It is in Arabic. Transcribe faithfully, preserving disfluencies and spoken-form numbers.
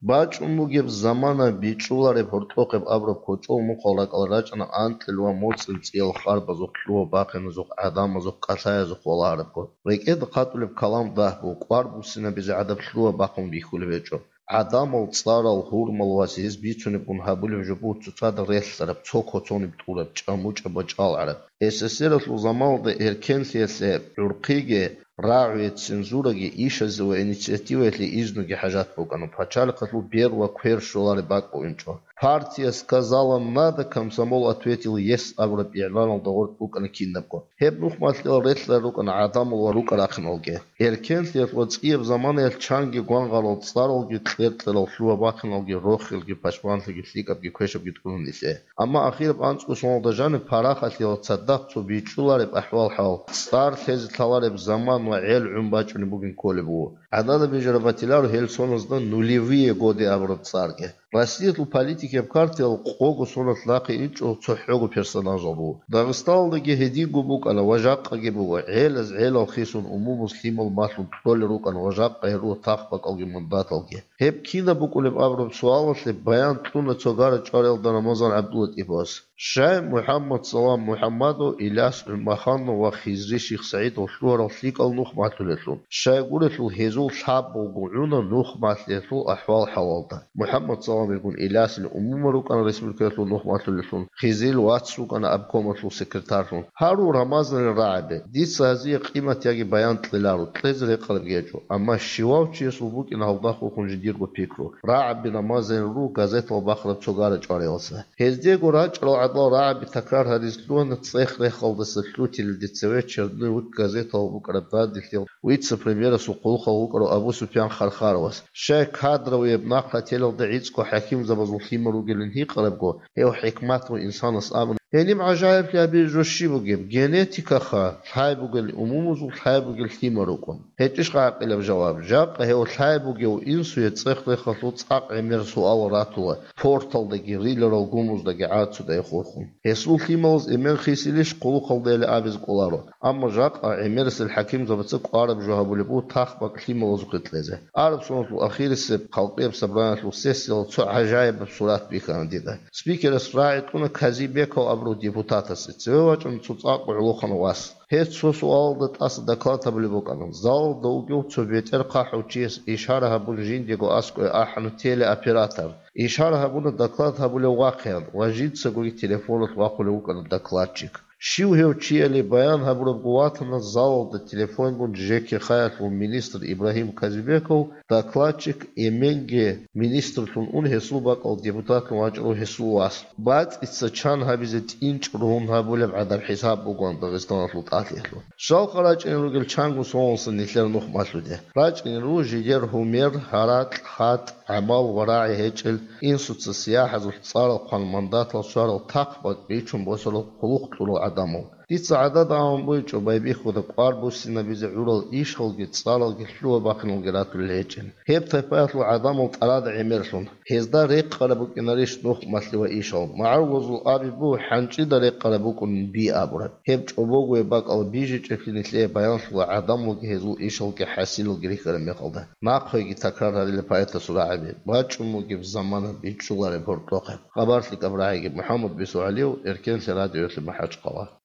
ბაჭუმუგებ ზამანა ბიჭულარე ფორტოყებ აბრობ ქოჭო მუყოლაკალ რაჭნა ანტლვა მოწილ წიელ ხარბა ზოხლუა ბახენ ზოხ ადამა ზოხ ყასაა ზოხ ყოლარებკო რეკედ ხატულებ კალამ დაჰბო ყვარბუსინებიზე ადაბლუა ბახონ ბიხულებეჭო ადამალ წარალ ჰურმალ ვასის ბიცუნებუნ ჰაბულებ ჟობუ ცუცად რესლარებ ცოქოცონი ბტურებ ჭამუჭება ჭალარებ ესესერასლუ ზამალდე ერკენსიესე ურყიგე راعي السنزورة إيش زو إنيشيتيفة اللي إجنو جي حاجات بوكانو بحاجال قتلو بيروا كوير شولاري باكو إنشو партия сказала надо, комсомол ответил yes, абра биярлан доғор букана киннабко. Хеб нух матлил ретлер рукана адамул рука рахнолге. Эркентлер вацкиев замана ел чанги гуангалол цларолги тлертлерол шлуа бахнолги рохилги пашвантлги сликабги квешабги ткуннисе. Ама ахирб анцку шонолдажаны парахатлил цаддақ цу бичулареб ахвал хал. Стар тезитлалареб заман ва эл умбачуни бугин колебу. Адада бежарабатилару хелсонозда нулевые годы абра царге. Россия политики в карте алқоғу сонат лақи ичо цохёгу персонажу. Дагысталдagi хедигу букана важаққаги буга элаз элал хисун уму муслимал матлу толерукан важаққа еру тахпақалги мандаталги. Хеп кина букулеб абраб суаласли баян тлуна цогара чарел да Рамазан Абдулат ибас. Шай Мухаммад салам Мухаммаду Иляс Махану ва Хизри Ших Саид ошуара сликал нух матлулетлун. Шай гулетлу хезул шаббу гуюна нух матлетлу ахвал хавалда. Мухаммад салам يكون إلاس الأمم كان رئيس الكتلو نخمة للفون خزيل واتسو كان أبكم لو سكرتارون هارو رمضان الرعبة دي هذه قيمة يجي بيان تلارو تلزر يقلب جيجو أما الشواو تشي سلبوك إن هالضاخو كون جدير بيكرو رعب رمضان رو غازيت وباخرب شغالة جاريوسا هزديغو راج رو عدلا رعب تكرار هريزلون تصيخ ريخل دسلوتي للدتسويت شردنو وك غازيت وبقرب داد دلتيل ويتس بريميرا سوقو خلوكرو أبو سفيان خرخاروس شاك هادرا ويبناقلا تيلو دعيتسكو حكيم زبزو خيمرو جلن هي قربكو هيو حكماتو إنسان أصابن يعني معجائب يا بيجوشي بوجيب جينيتيكا خا حاي بوجل أمومزو حاي بوجل خيمروكم هيتش قاق إلى بجواب جاق هيو حاي بوجيو إنسو يتصيخ لخلوط ساق عمر سؤال راتوا بورتال دقي ريلر الجومز دقي عادسو دقي خورخون هيسو خيموز إمن خيسيليش قلو قلدي لأبيز قولارو أما جاق عمرس الحكيم زبتسك قارب جوابو لبو تاخبك خيموز قتلزه عرب سنة الأخير السب خلقية بسبرانة السيسيل عجائب بصورات بيكان ديدا سبيكر اسراعي كنا كازي بيكو أبرو ديبوتاتا سيتسويوات ان تطاق علوخان واس هيت سو سؤال دت أس دكلاتا بلبوكان زال دوغيو تسوبيت ارقاحو تشيس إشارها بولجين ديغو أسكو أحنو تيلي أبيراتر إشارها بونا دكلاتا بلواقيان وجيد سقوي تليفونات واقو لوكان دكلاتشيك شيو هيو تشيالي بيان هبرو بقواتنا زال دا تليفون بون جيكي خايت والمينيستر إبراهيم كازيبيكو دكلاتشيك إيمينجي مينيستر تون اون هسو باقل ديبوتات واجرو هسو واس بعد اتساچان هبزت إنش روهم هبولي بعد الحساب بقوان داغستان فلوطات يحلو شال خراج إن روغل چانگو سونسن نتلر نوخ ماسلو ده راج إن رو جيجر همير هارات خات عمال وراعي هيجل إنسو تسياح زو تصار القان مندات لصار التاقبات بيچون بوصلو خلوق طولو عدامو دي سعادة دعوان بويچو بايبي خود قوار بوسينا بيزي عورال إيش خلقي تصارل حلوة باقنو جراتو الهيجن هيب تفايتلو عدامو تراد عمرسون هزدا ريق قربوك إناريش نوخ مسلوة إيشال معروضو آبي بو حانشي دا ريق قربوكو بي آبورد هيب چوبوغو يباق أو بيجي چفلين إسليه بيانسلو عدامو هزو إيشال كي حاسيلو جريك رميقل ده ناقوي تكرار هالي لبايتا سراعبي باچمو جيب زمانا بيچولار بورتوخي خبارتلك أبراهيجي محمد بيسو عليو إركين سراديو يسلم حاج قواه